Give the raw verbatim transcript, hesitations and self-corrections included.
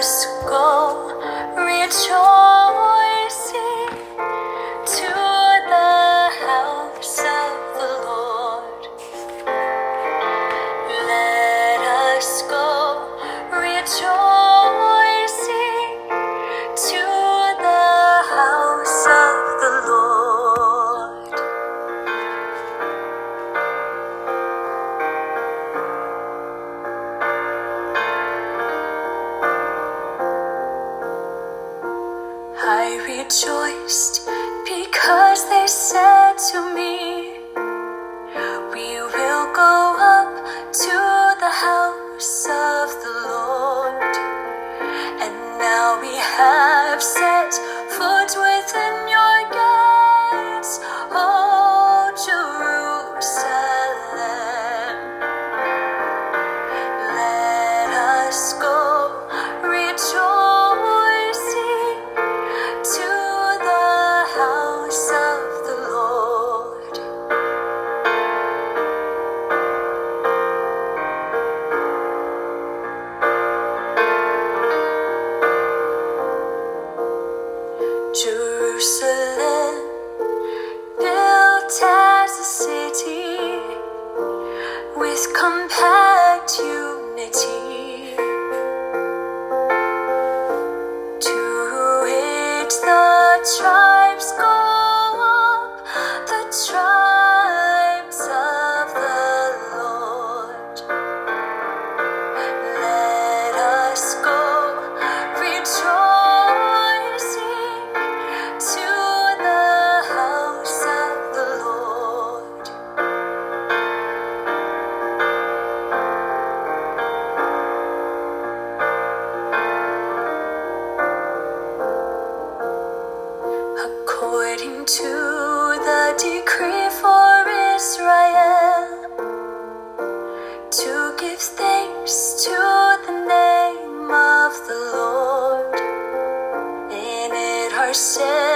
us go rejoicing to the house of the Lord. Let us go rejoicing to the house of the Lord. I rejoiced because they said to me, we will go up to the house of the Lord. And now we have set foot within your gates, O Jerusalem. Let us go rejoicing to the house of the Lord. Jerusalem, built as a city with compact unity, to it the tribes go up, the tribes of the Lord. Let us go rejoicing to the house of the Lord. According to the decree for Israel, to give thanks to the name of the Lord. In it are set